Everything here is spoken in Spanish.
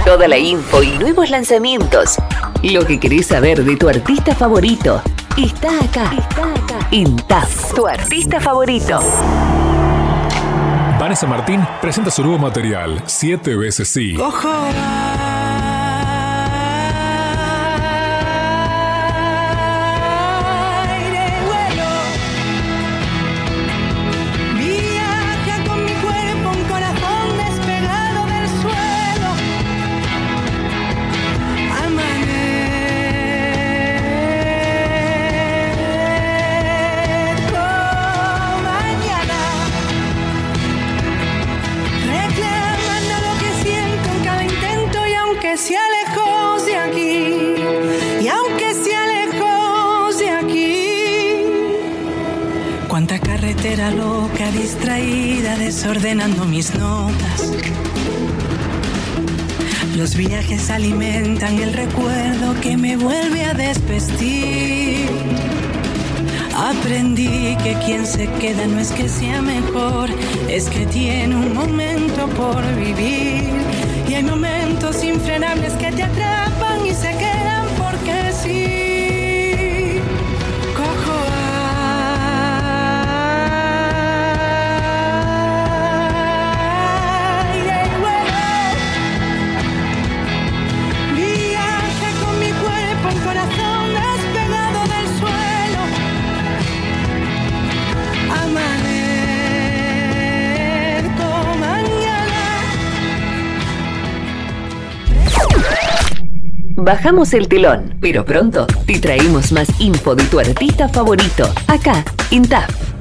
Toda la info y nuevos lanzamientos. Lo que querés saber de tu artista favorito está acá. INTAF, tu artista favorito. Vanessa Martín presenta su nuevo material, 7 veces sí. Cojo aire, vuelo, viaja con mi cuerpo, un corazón despegado del suelo. Amanezco mañana, reclamando lo que siento en cada intento, y aunque sea lejos de aquí, y aunque sea lejos de aquí. Cuánta carretera loca, distraída, desordenando mis notas. Los viajes alimentan el recuerdo que me vuelve a desvestir. Aprendí que quien se queda no es que sea mejor, es que tiene un momento por vivir. Y hay momentos infrenables que te atrapan y se quedan porque sí. Cojo aire y vuelo, viaja con mi cuerpo, un corazón despegado del suelo. Amanezco mañana. Bajamos el telón, pero pronto te traemos más info de tu artista favorito. Acá, INTAF.